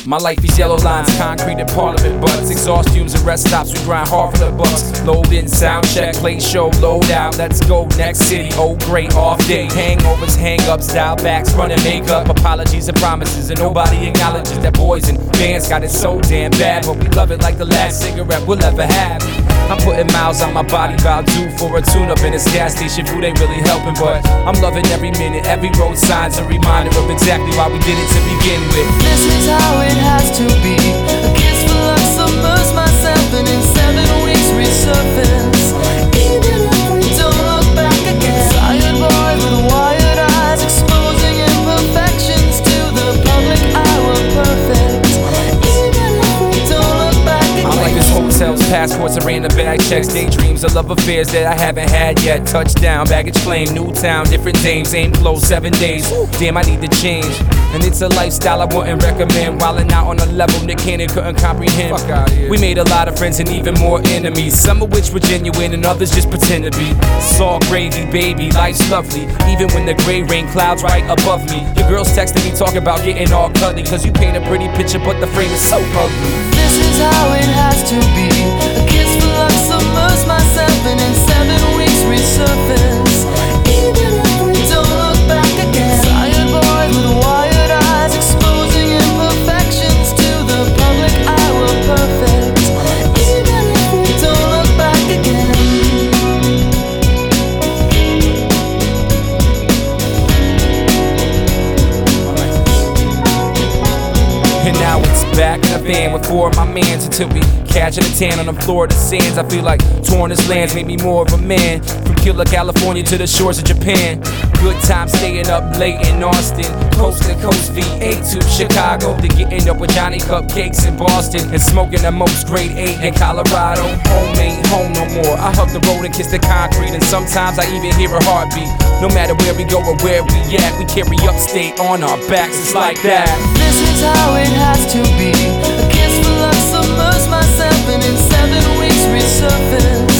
My life is yellow lines, concrete and parliament butts, exhaust fumes and rest stops, we grind hard for the bucks. Load in, sound check, play show, load out, let's go, next city, oh great, off day. Hangovers, hang-ups, dial backs, running makeup, apologies and promises, and nobody acknowledges that boys and bands got it so damn bad, but we love it like the last cigarette we'll ever have. I'm putting miles on my body, about due for a tune-up in this gas station. Food ain't really helping, but I'm loving every minute. Every road sign's a reminder of exactly why we did it to begin with. This is how it has to be. A kiss for luck, submerge myself, and in 7 weeks resurface. Even if we don't look back again. Tired boys with wired eyes, exposing imperfections to the public eye. We're perfect. Even if we don't look back again. I'm like this hotels, passports, and random bag checks, daydreams of love affairs that I haven't had yet. Touchdown, baggage claim, new town, different dames, same clothes, 7 days. Damn, I need to change. And it's a lifestyle I wouldn't recommend. Wildin' out on a level Nick Cannon couldn't comprehend. Fuck out here. We made a lot of friends and even more enemies, some of which were genuine and others just pretend to be. It's all gravy, baby, life's lovely, even when the gray rain clouds right above me. Your girl's texting me talking about getting all cuddly, cause you paint a pretty picture but the frame is so ugly. This is how it has to be. A kiss for luck, submerge myself, and in 7 weeks resurface. Even if we don't look back again. Tired boys with wired eyes, exposing imperfections to the public eye. We're perfect. Even if we don't look back again. And now it's back in the van with 4 of my mans until we catching a tan on the Florida sands. I feel like touring this land's made me more of a man. From Killer, California to the shores of Japan. Good time staying up late in Austin, coast to coast VA to Chicago, to getting up with Johnny Cupcakes in Boston, and smoking the most grade 8 in Colorado. Home ain't home no more. I hug the road and kiss the concrete, and sometimes I even hear a heartbeat. No matter where we go or where we at, we carry upstate on our backs. It's like that. This is how it has to be. A kiss for luck, submerge myself, and in 7 weeks resurface.